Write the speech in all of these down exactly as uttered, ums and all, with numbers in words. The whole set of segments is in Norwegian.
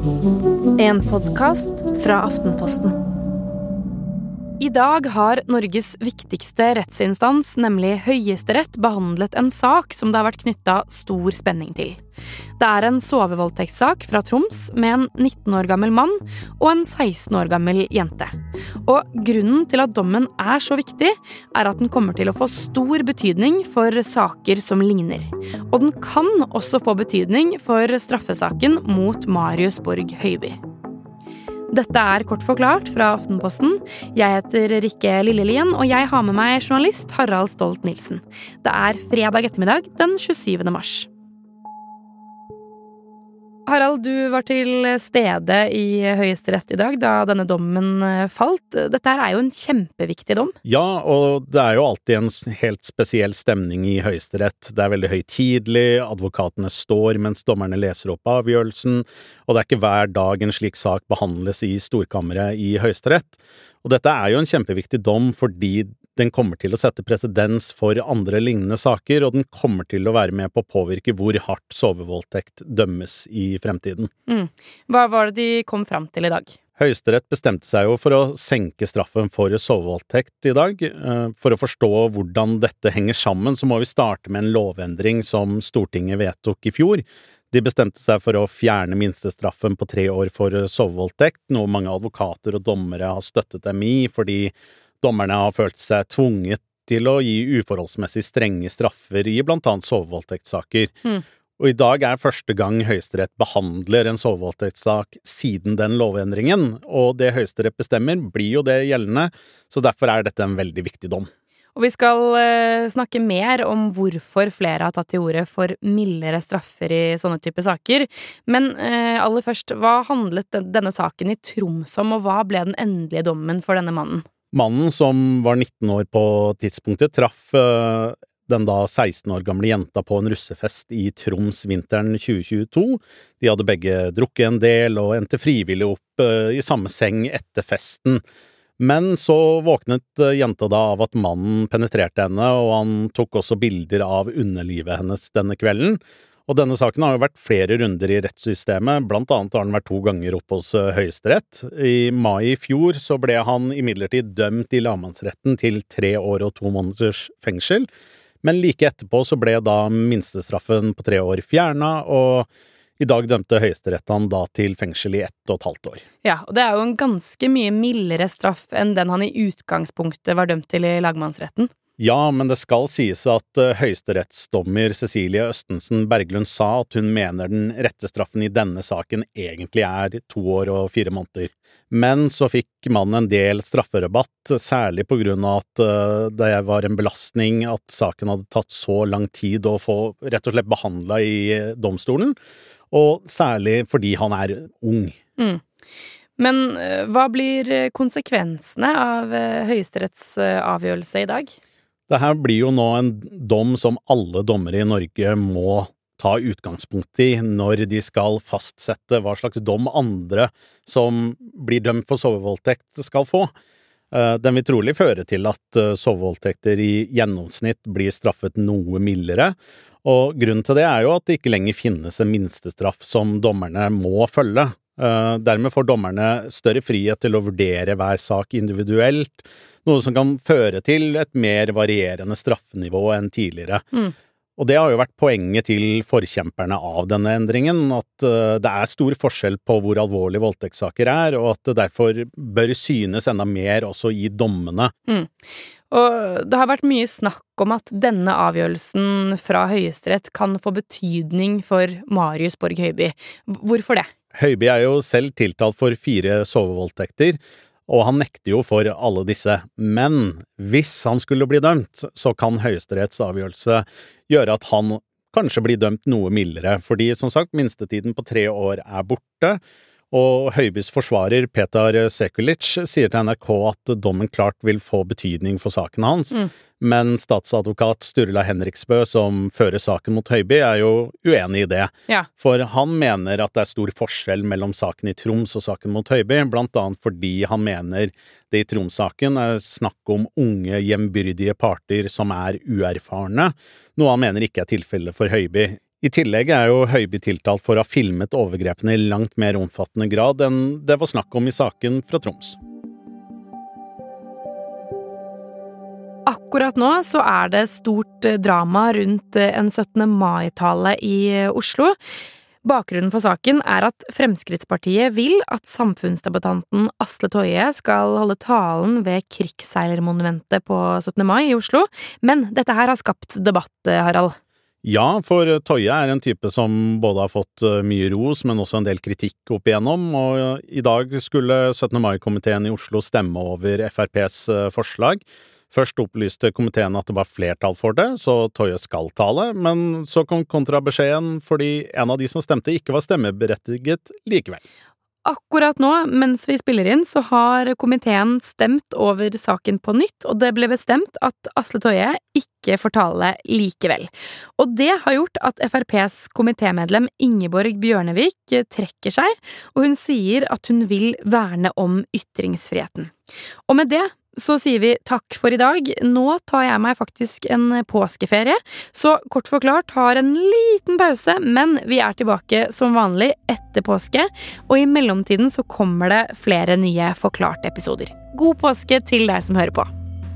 En podcast fra Aftenposten. I dag har Norges viktigste rettsinstans, nemlig Høyesterett, behandlet en sak som det har vært knyttet stor spenning til. Det er en sovevoldtektssak fra Troms med en nitten år gammel mann og en seksten år gammel jente. Og grunnen til at dommen er så viktig, er at den kommer til å få stor betydning for saker som ligner. Og den kan også få betydning for straffesaken mot Marius Borg Høiby. Dette er kort forklart fra Aftenposten. Jeg heter Rikke Lillelien, og jeg har med meg journalist Harald Stolt-Nielsen. Det er fredag ettermiddag den tjuesyvende mars. Harald, du var til stede i Høyesterett i dag da denne dommen falt. Dette er jo en kjempeviktig dom. Ja, og det er jo alltid en helt spesiell stemning i Høyesterett. Det er veldig høytidelig, advokatene står mens dommerne leser opp avgjørelsen, og det er ikke hver dag en slik sak behandles i storkammeret i Høyesterett. Og dette er jo en kjempeviktig dom fordi den kommer til å sette presedens for andre lignende saker, og den kommer til å være med på å påvirke hvor hardt sovevoldtekt dømmes i fremtiden. Mm. Hva var det de kom fram til i dag? Høyesterett bestemte seg jo for å senke straffen for sovevoldtekt i dag. For å forstå hvordan dette henger sammen, så må vi starte med en lovendring som Stortinget vedtok i fjor. De bestemte seg for å fjerne minstestraffen på tre år for sovevoldtekt, noe mange advokater og dommere har støttet dem i, fordi dommerne har følt seg tvunget til å gi uforholdsmessig strenge straffer i blant annet sovevoldtektssaker. Mm. Og i dag er første gang Høyesterett behandler en sovevoldtektssak siden den lovendringen, og det Høyesterett bestemmer blir jo det gjeldende, så derfor er dette en veldig viktig dom. Og vi skal eh, snakke mer om hvorfor flere har tatt til orde for mildere straffer i sånne type saker. Men eh, aller først, hva handlet den, denne saken i Troms om, og hva ble den endelige dommen for denne mannen? Mannen, som var nitten år på tidspunktet, traff eh, den da seksten år gamle jenta på en russefest i Troms vinteren tjue tjueto. De hadde begge drukket en del og endte frivillig opp eh, i samme seng etter festen. Men så våknet jenta da av at mannen penetrerte henne, og han tok også bilder av underlivet hennes denne kvelden. Og denne saken har jo vært flere runder i rettssystemet, blant annet har den vært to ganger opp hos Høyesterett. I mai i fjor så ble han imidlertid dømt i lagmannsretten til tre år og to måneders fengsel, men like etterpå så ble da minstestraffen på tre år fjernet, og i dag dømte Høyesterett han da til fengsel i ett og et halvt år. Ja, og det er jo en ganske mye mildere straff enn den han i utgangspunktet var dømt til i lagmannsretten. Ja, men det skal sies at høyesterettsdommer Cecilie Østensen Berglund sa at hun mener den rette straffen i denne saken egentlig er to år og fire måneder. Men så fikk mannen en del strafferabatt, særlig på grunn av at det var en belastning at saken hadde tatt så lang tid å få rett og slett behandlet i domstolen, og særlig fordi han er ung. Mm. Men hva blir konsekvensene av Høyesteretts avgjørelse i dag? Det her blir jo nå en dom som alle dommere i Norge må ta utgangspunkt i når de skal fastsette hva slags dom andre som blir dømt for sovevoldtekt skal få. Den vil trolig føre til at sovevoldtekter i gjennomsnitt blir straffet noe mildere, og grunnen til det er jo at det ikke lenger finnes en minstestraff som dommerne må følge. Dermed får dommerne større frihet til å vurdere hver sak individuelt, noe som kan føre til et mer varierende straffenivå enn tidligere. Mm. Og det har jo vært poenget til forkjemperne av denne endringen, at det er stor forskjell på hvor alvorlige voldtektssaker er, og at det derfor bør synes enda mer også i dommene. Mm. Og det har vært mye snakk om at denne avgjørelsen fra Høyesterett kan få betydning for Marius Borg Høiby. Hvorfor det? Høiby er jo selv tiltalt for fire sovevoldtekter, og han nekter jo for alle disse. Men hvis han skulle bli dømt, så kan Høyesteretts avgjørelse gjøre at han kanskje blir dømt noe mildere, fordi som sagt minstetiden på tre år er borte, og Høibys forsvarer Petar Sekulic sier til N R K at dommen klart vil få betydning for saken hans, mm. men statsadvokat Sturla Henriksbø, som fører saken mot Høiby, er jo uenig i det. Ja. For han mener at det er stor forskjell mellom saken i Troms og saken mot Høiby, blant annet fordi han mener det i Troms-saken er snakk om unge, jevnbyrdige parter som er uerfarne, noe han mener ikke er tilfellet for Høiby. I tillegg er jo Høiby tiltalt for å ha filmet overgrepene i langt mer omfattende grad enn det var snakk om i saken fra Troms. Akkurat nå så er det stort drama rundt en syttende mai-tale i Oslo. Bakgrunnen for saken er at Fremskrittspartiet vil at samfunnsdebattanten Asle Toje skal holde talen ved krigsseilermonumentet på syttende mai i Oslo, men dette her har skapt debatt, Harald. Ja, for Toje er en type som både har fått mye ros, men også en del kritikk opp igjennom, og i dag skulle syttende mai-komiteen i Oslo stemme over F R P's forslag. Først opplyste komiteen at det var flertall for det, så Toje skal tale, men så kom kontrabeskjeden fordi en av de som stemte ikke var stemmeberettiget likevel. Akkurat nå, mens vi spiller inn, så har komiteen stemt over saken på nytt, og det ble bestemt at Asle Toje ikke får tale likevel. Og det har gjort at F R P's komitémedlem Ingeborg Bjørnevik trekker seg, og hun sier at hun vil verne om ytringsfriheten. Og med det så sier vi takk for i dag. Nå tar jeg meg faktisk en påskeferie, så kort forklart har en liten pause, men vi er tilbake som vanlig etter påske, og i mellomtiden så kommer det flere nye forklarte episoder. God påske til deg som hører på.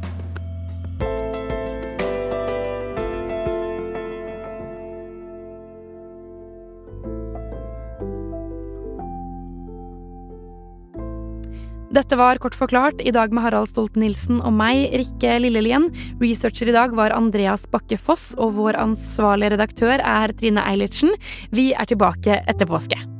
Dette var kort forklart, i dag med Harald Stolt-Nielsen og meg, Rikke Lillelien. Researcher i dag var Andreas Bakke Foss, og vår ansvarlige redaktør er Trine Eilertsen. Vi er tilbake etter påske.